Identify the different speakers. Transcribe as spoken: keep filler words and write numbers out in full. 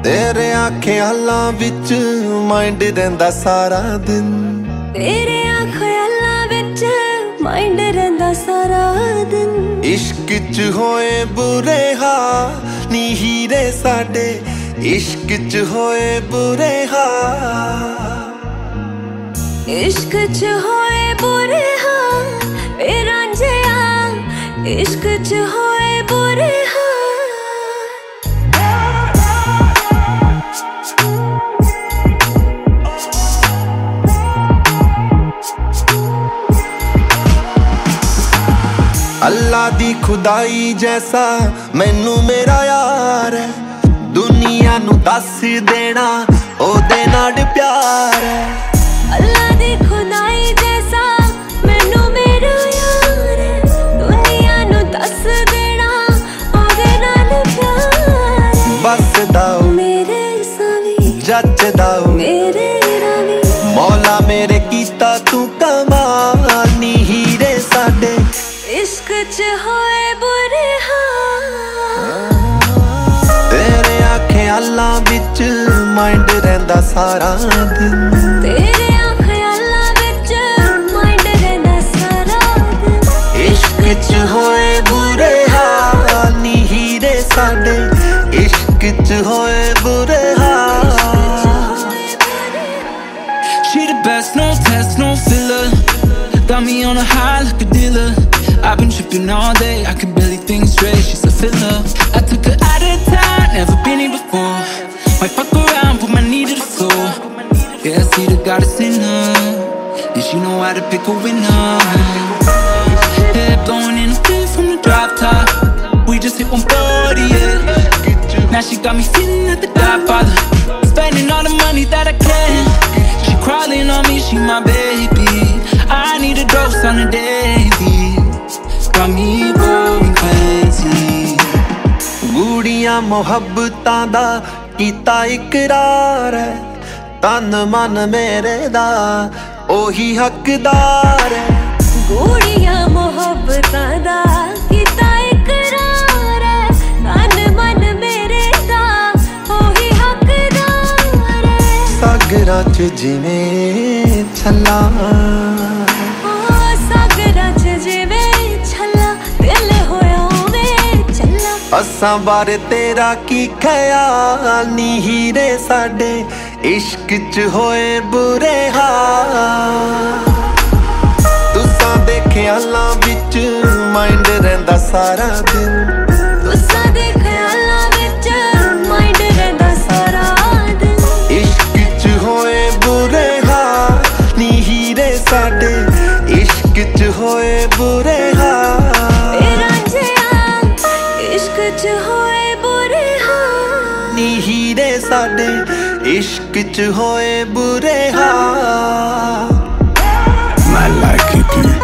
Speaker 1: तेरे ख्यालां विच माइंड रहिंदा सारा दिन,
Speaker 2: तेरे ख्यालां विच माइंड रहिंदा सारा दिन।
Speaker 1: इश्क च होए बुरे हाल नी हीरे साडे, इश्क च होए बुरे हाल,
Speaker 2: इश्क च होए बुरे हाल वे रांझिया, इश्क च होए बुरे हाल।
Speaker 1: अल्लाह दी खुदाई जैसा मैनू मेरा यार है, दुनिया नू दस देना ओदे नाल प्यार है।
Speaker 2: अल्लाह दी खुदाई जैसा मैनू मेरा यार है, दुनिया नू दस देना ओदे नाल प्यार है।
Speaker 1: बस दाओ
Speaker 2: मेरे सावी
Speaker 1: जच दाओ
Speaker 2: मेरे रावी,
Speaker 1: मौला मेरे कीता तू कमाल नी हीरे साडे,
Speaker 2: इश्क च होए बुरे हाल।
Speaker 1: तेरे ख्यालां विच माइंड रहिंदा सारा दिन,
Speaker 2: तेरे ख्यालां विच माइंड रहिंदा सारा दिन।
Speaker 1: इश्क च होए बुरे हाल नी हीरे साडे, इश्क च होए बुरे हाल।
Speaker 3: She the best, no test, no filler, got me on a high like a dealer. I've been tripping all day, I can barely think straight. She's a filler. I took her out of town, never been here before. Might fuck around, put my knee to the floor. Yeah, I see the goddess in her, and she know how to pick a winner. Yeah, blowing in the wind from the drop top. We just hit one forty, yeah. Now she got me feeling like the Godfather, spending all the money that I can. She crawling on me, she my baby. I need a dose on a daily, got me going crazy.
Speaker 1: गूड़ियां मोहब्बतां दा कीता इकरार है, तन मन मेरे दा ओही हकदार है।
Speaker 2: गूड़ियां मोहब्बतां दा कीता इकरार है, तन मन मेरे दा ओही हकदार है।
Speaker 1: सागरां च जिवें छल्ला, असां बारे तेरा की ख्याल नी हीरे साडे, इश्क च होए बुरे हाल। तुसां दे ख्यालां विच माइंड रहिंदा सारा दिन,
Speaker 2: तुसां दे ख्यालां विच माइंड रहिंदा सारा दिन।
Speaker 1: इश्क च होए बुरे हाल नी हीरे साडे, इश्क च होए बुरे हाल। इश्क च होए बुरे हाल नी हीरे साडे, इश्क च होए बुरे हाल।
Speaker 4: My life keep you